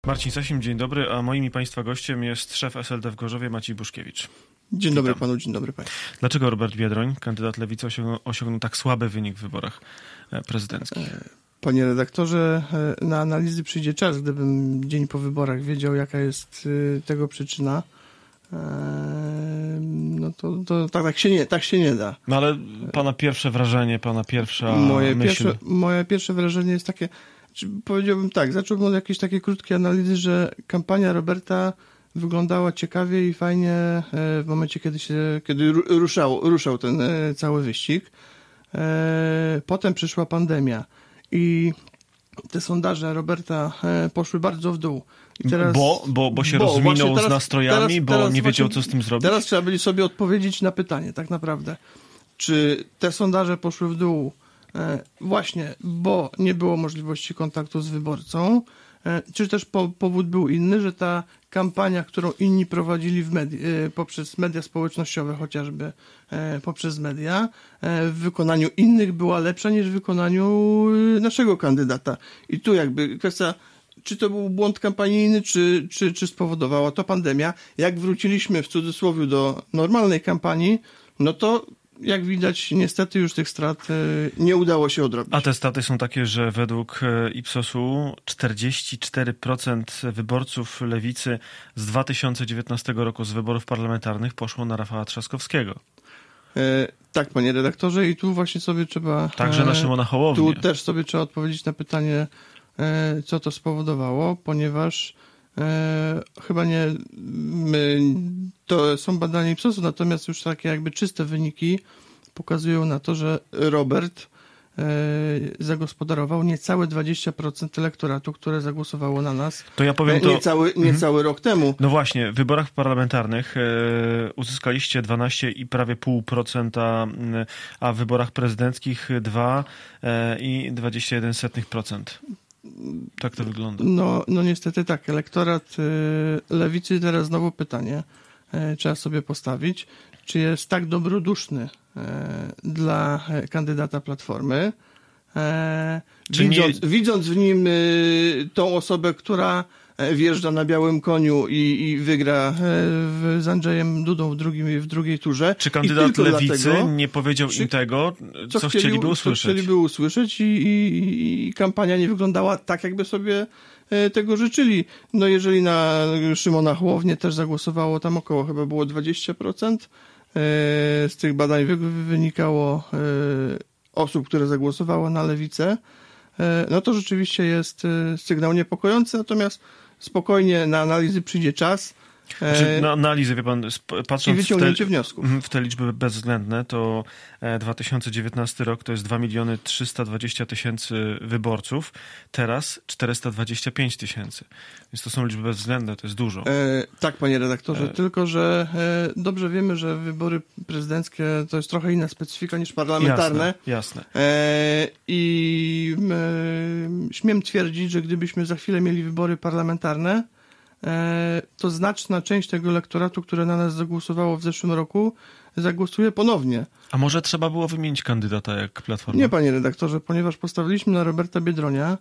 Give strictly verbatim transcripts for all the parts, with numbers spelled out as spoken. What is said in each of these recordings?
Marcin Sasim, dzień dobry, a moim i Państwa gościem jest szef S L D w Gorzowie, Maciej Buszkiewicz. Dzień dobry panu, dzień dobry państwu. Dlaczego Robert Biedroń, kandydat Lewicy, osiągnął, osiągnął tak słaby wynik w wyborach prezydenckich? Panie redaktorze, na analizy przyjdzie czas. Gdybym dzień po wyborach wiedział, jaka jest tego przyczyna, no to, to tak, tak, się nie, tak się nie da. No ale pana pierwsze wrażenie, pana pierwsza moje myśl... Pierwsze, moje pierwsze wrażenie jest takie, powiedziałbym tak, zacząłbym od jakiejś takiej krótkiej analizy, że kampania Roberta wyglądała ciekawie i fajnie w momencie, kiedy się, kiedy ruszał, ruszał ten cały wyścig. Potem przyszła pandemia i te sondaże Roberta poszły bardzo w dół. I teraz, bo, bo, bo się bo, rozminął teraz, z nastrojami, teraz, bo teraz nie wiedział, właśnie, co z tym zrobić? Teraz trzeba będzie sobie odpowiedzieć na pytanie, tak naprawdę. Czy te sondaże poszły w dół właśnie, bo nie było możliwości kontaktu z wyborcą, czy też po, powód był inny, że ta kampania, którą inni prowadzili w medi- poprzez media społecznościowe, chociażby poprzez media, w wykonaniu innych była lepsza niż w wykonaniu naszego kandydata. I tu jakby kwestia, czy to był błąd kampanijny, czy, czy, czy spowodowała to pandemia. Jak wróciliśmy w cudzysłowie do normalnej kampanii, no to jak widać, niestety już tych strat nie udało się odrobić. A te staty są takie, że według Ipsosu czterdzieści cztery procent wyborców Lewicy z dwa tysiące dziewiętnastego roku z wyborów parlamentarnych poszło na Rafała Trzaskowskiego. E, tak, panie redaktorze, i tu właśnie sobie trzeba... Także na Szymona Hołownię. Tu też sobie trzeba odpowiedzieć na pytanie, e, co to spowodowało, ponieważ e, chyba nie... My, to są badania Ipsosu, natomiast już takie jakby czyste wyniki pokazują na to, że Robert e, zagospodarował niecałe dwadzieścia procent elektoratu, które zagłosowało na nas. To ja powiem to... Niecały, niecały mhm. rok temu. No właśnie, w wyborach parlamentarnych e, uzyskaliście dwanaście i prawie pół procenta, a w wyborach prezydenckich dwa e, i dwadzieścia jeden setnych procent. Tak to wygląda. No, no niestety tak. Elektorat y, Lewicy, teraz znowu pytanie y, trzeba sobie postawić, czy jest tak dobroduszny y, dla kandydata Platformy, y, widząc, nie... widząc w nim y, tą osobę, która wjeżdża na białym koniu i, i wygra w, z Andrzejem Dudą w, drugim, w drugiej turze. Czy kandydat Lewicy dlatego, nie powiedział czy, im tego, co, co chcieli, chcieliby usłyszeć? Co chcieliby usłyszeć i, i, i kampania nie wyglądała tak, jakby sobie tego życzyli. No jeżeli na Szymona Hołownię też zagłosowało tam około, chyba było dwadzieścia procent z tych badań wy, wynikało osób, które zagłosowało na Lewicę, no to rzeczywiście jest sygnał niepokojący, natomiast spokojnie na analizy przyjdzie czas. Znaczy, na analizy, wie pan, patrząc I wyciągnięcie w te, wniosków. w te liczby bezwzględne, to dwa tysiące dziewiętnasty rok to jest dwa miliony trzysta dwadzieścia tysięcy wyborców, teraz czterysta dwadzieścia pięć tysięcy. Więc to są liczby bezwzględne, to jest dużo. E, tak, panie redaktorze, e... tylko że e, dobrze wiemy, że wybory prezydenckie to jest trochę inna specyfika niż parlamentarne. Jasne, jasne. E, I e, śmiem twierdzić, że gdybyśmy za chwilę mieli wybory parlamentarne, to znaczna część tego elektoratu, które na nas zagłosowało w zeszłym roku, zagłosuje ponownie. A może trzeba było wymienić kandydata jak Platforma? Nie, panie redaktorze, ponieważ postawiliśmy na Roberta Biedronia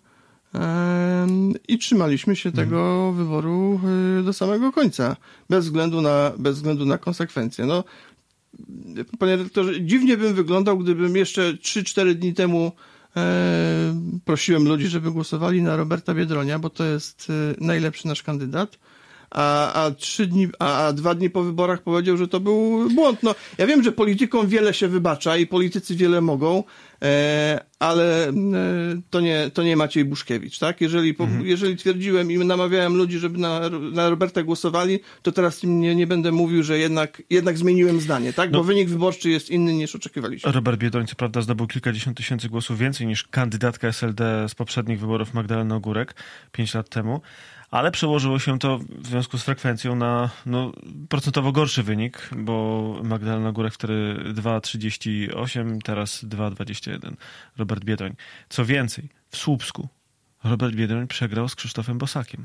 i trzymaliśmy się hmm. tego wyboru do samego końca, bez względu na, bez względu na konsekwencje. No, panie redaktorze, dziwnie bym wyglądał, gdybym jeszcze trzy cztery dni temu E, prosiłem ludzi, żeby głosowali na Roberta Biedronia, bo to jest e, najlepszy nasz kandydat, a, a trzy dni, a, a dwa dni po wyborach powiedział, że to był błąd. No, ja wiem, że politykom wiele się wybacza i politycy wiele mogą, e, ale e, to nie, to nie Maciej Buszkiewicz, tak? Jeżeli, po, mhm. jeżeli twierdziłem i namawiałem ludzi, żeby na, na Roberta głosowali, to teraz im nie, nie będę mówił, że jednak, jednak zmieniłem zdanie, tak? Bo no, wynik wyborczy jest inny niż oczekiwaliśmy. Robert Biedroń co prawda zdobył kilkadziesiąt tysięcy głosów więcej niż kandydatka S L D z poprzednich wyborów Magdalena Ogórek pięć lat temu, ale przełożyło się to w związku z frekwencją na no, procentowo gorszy wynik, bo Magdalena Ogórek wtedy dwa przecinek trzydzieści osiem, teraz dwa przecinek dwadzieścia jeden. Robert Biedroń. Co więcej, w Słupsku Robert Biedroń przegrał z Krzysztofem Bosakiem.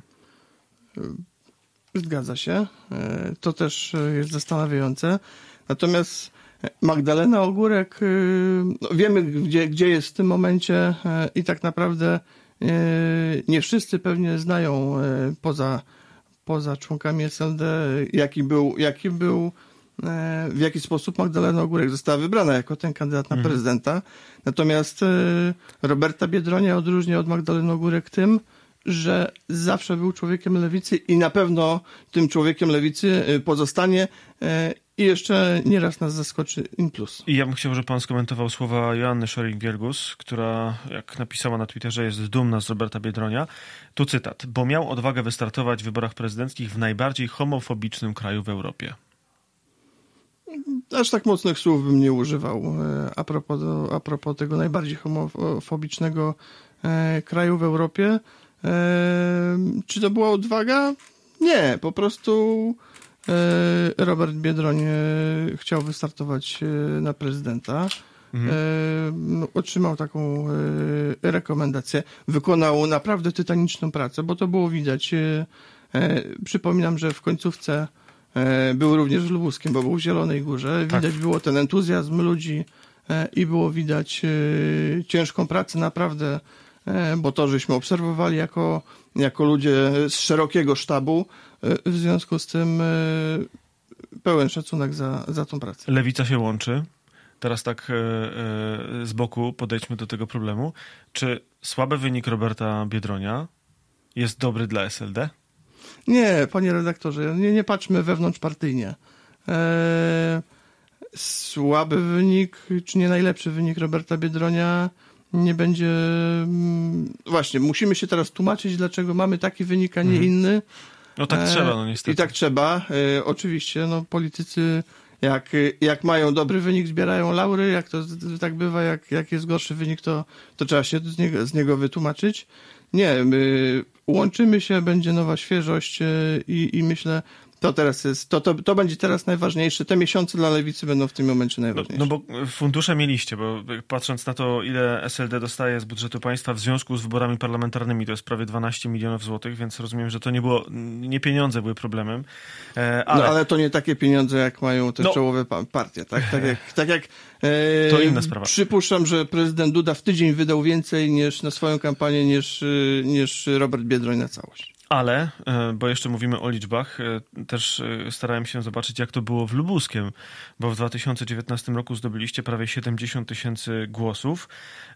Zgadza się. To też jest zastanawiające. Natomiast Magdalena Ogórek, no wiemy, gdzie, gdzie jest w tym momencie i tak naprawdę nie wszyscy pewnie znają poza, poza członkami S L D, jaki był, jaki był, w jaki sposób Magdalena Ogórek została wybrana jako ten kandydat na prezydenta. Natomiast Roberta Biedronia odróżnia od Magdaleny Ogórek tym, że zawsze był człowiekiem lewicy i na pewno tym człowiekiem lewicy pozostanie i jeszcze nieraz nas zaskoczy in plus. I ja bym chciał, żeby pan skomentował słowa Joanny Scheuring-Wielgus, która, jak napisała na Twitterze, jest dumna z Roberta Biedronia. Tu cytat. Bo miał odwagę wystartować w wyborach prezydenckich w najbardziej homofobicznym kraju w Europie. Aż tak mocnych słów bym nie używał a propos, a propos tego najbardziej homofobicznego kraju w Europie. Czy to była odwaga? Nie, po prostu Robert Biedroń chciał wystartować na prezydenta. Mhm. Otrzymał taką rekomendację. Wykonał naprawdę tytaniczną pracę, bo to było widać. Przypominam, że w końcówce był również w Lubuskiem, bo był w Zielonej Górze. Widać tak. było ten entuzjazm ludzi i było widać ciężką pracę naprawdę, bo to żeśmy obserwowali jako, jako ludzie z szerokiego sztabu. W związku z tym pełen szacunek za, za tą pracę. Lewica się łączy. Teraz tak z boku podejdźmy do tego problemu. Czy słaby wynik Roberta Biedronia jest dobry dla S L D? Nie, panie redaktorze, nie, nie patrzmy wewnątrzpartyjnie. Eee, słaby wynik, czy nie najlepszy wynik Roberta Biedronia nie będzie... Właśnie, musimy się teraz tłumaczyć, dlaczego mamy taki wynik, a nie mhm. inny. No tak trzeba, no niestety. I tak trzeba. E, oczywiście, no politycy jak, jak mają dobry wynik, zbierają laury, jak to tak bywa, jak, jak jest gorszy wynik, to, to trzeba się z niego, z niego wytłumaczyć. Nie, my łączymy się, będzie nowa świeżość i, i myślę, to teraz jest, to, to, to będzie teraz najważniejsze. Te miesiące dla Lewicy będą w tym momencie najważniejsze. No, no bo fundusze mieliście, bo patrząc na to, ile S L D dostaje z budżetu państwa w związku z wyborami parlamentarnymi, to jest prawie dwanaście milionów złotych, więc rozumiem, że to nie było, nie pieniądze były problemem. E, ale... No ale to nie takie pieniądze, jak mają te no. czołowe partie, tak? Tak jak, tak jak e, to inna sprawa. Przypuszczam, że prezydent Duda w tydzień wydał więcej niż na swoją kampanię, niż, niż Robert Biedroń na całość. Ale, bo jeszcze mówimy o liczbach, też starałem się zobaczyć, jak to było w Lubuskiem, bo w dwa tysiące dziewiętnastym roku zdobyliście prawie siedemdziesiąt tysięcy głosów.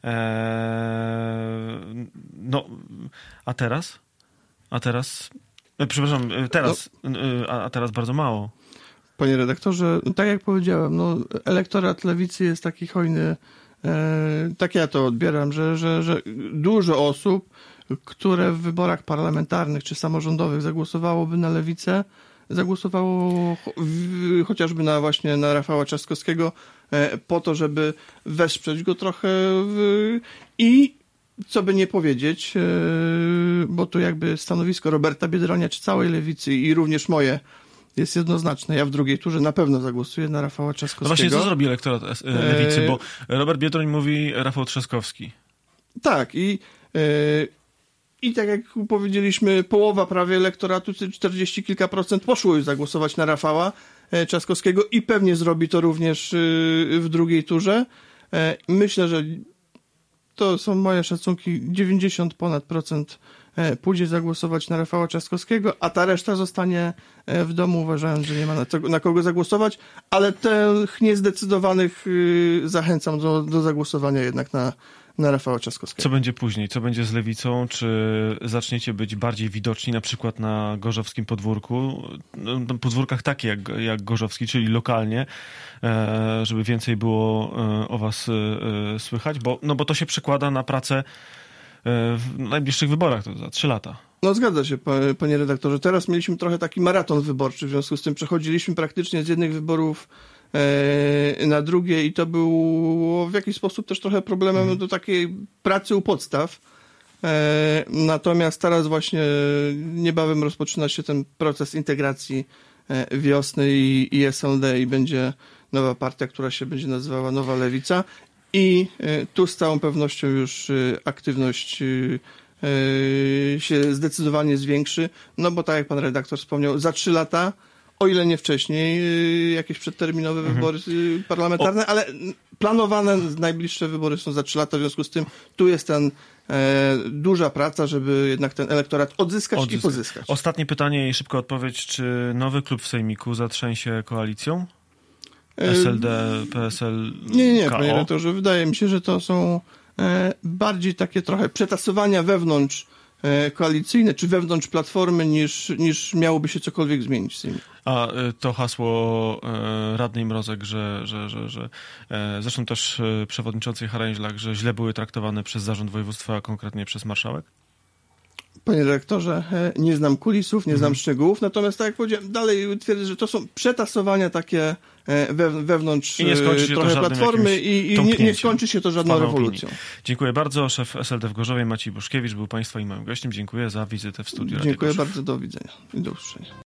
No, a teraz? A teraz? Przepraszam, teraz, no. a, a teraz bardzo mało. Panie redaktorze, tak jak powiedziałem, no, elektorat lewicy jest taki hojny, e, tak ja to odbieram, że, że, że dużo osób, które w wyborach parlamentarnych czy samorządowych zagłosowałoby na lewicę, zagłosowało w, chociażby na właśnie na Rafała Trzaskowskiego e, po to, żeby wesprzeć go trochę w, i co by nie powiedzieć, e, bo tu jakby stanowisko Roberta Biedronia czy całej lewicy i również moje jest jednoznaczne. Ja w drugiej turze na pewno zagłosuję na Rafała Trzaskowskiego. No właśnie, co zrobi elektorat lewicy? Bo Robert Biedroń mówi Rafał Trzaskowski. Tak i e, I tak jak powiedzieliśmy, połowa prawie elektoratu, czterdzieści kilka procent poszło już zagłosować na Rafała Trzaskowskiego i pewnie zrobi to również w drugiej turze. Myślę, że to są moje szacunki, dziewięćdziesiąt ponad procent pójdzie zagłosować na Rafała Trzaskowskiego, a ta reszta zostanie w domu, uważając, że nie ma na, to, na kogo zagłosować, ale tych niezdecydowanych zachęcam do, do zagłosowania jednak na na Rafała Trzaskowskiego. Co będzie później? Co będzie z lewicą? Czy zaczniecie być bardziej widoczni na przykład na gorzowskim podwórku? Na podwórkach takie jak, jak gorzowski, czyli lokalnie, żeby więcej było o was słychać? Bo, no bo to się przekłada na pracę w najbliższych wyborach, to za trzy lata. No zgadza się, panie redaktorze. Teraz mieliśmy trochę taki maraton wyborczy, w związku z tym przechodziliśmy praktycznie z jednych wyborów na drugie i to było w jakiś sposób też trochę problemem mhm. do takiej pracy u podstaw. Natomiast teraz właśnie niebawem rozpoczyna się ten proces integracji Wiosny i, i S L D i będzie nowa partia, która się będzie nazywała Nowa Lewica i tu z całą pewnością już aktywność się zdecydowanie zwiększy, no bo tak jak pan redaktor wspomniał, za trzy lata, o ile nie wcześniej, jakieś przedterminowe mhm. wybory parlamentarne, o. ale planowane najbliższe wybory są za trzy lata, w związku z tym tu jest ten e, duża praca, żeby jednak ten elektorat odzyskać, Odzyskać. i pozyskać. Ostatnie pytanie i szybka odpowiedź. Czy nowy klub w Sejmiku zatrzęsie koalicją? S L D, P S L, Nie, nie, K O? panie redaktorze, wydaje mi się, że to są e, bardziej takie trochę przetasowania wewnątrz e, koalicyjne, czy wewnątrz Platformy, niż, niż miałoby się cokolwiek zmienić w Sejmiku. A y, to hasło y, radnej Mrozek, że, że, że, że y, zresztą też y, przewodniczącej Haręźlak, że źle były traktowane przez zarząd województwa, a konkretnie przez marszałek? Panie dyrektorze, e, nie znam kulisów, nie znam Mhm. szczegółów, natomiast tak jak powiedziałem, dalej twierdzę, że to są przetasowania takie e, we, wewnątrz I nie skończy się e, to trochę żadnym Platformy jakimś i, i nie, nie tąpnięciem skończy się to w żadną pana rewolucją. opinii. Dziękuję bardzo. Szef S L D w Gorzowie Maciej Buszkiewicz był państwa i moim gościem. Dziękuję za wizytę w studiu Radia Dziękuję Gorzów. bardzo, do widzenia i do usłyszenia.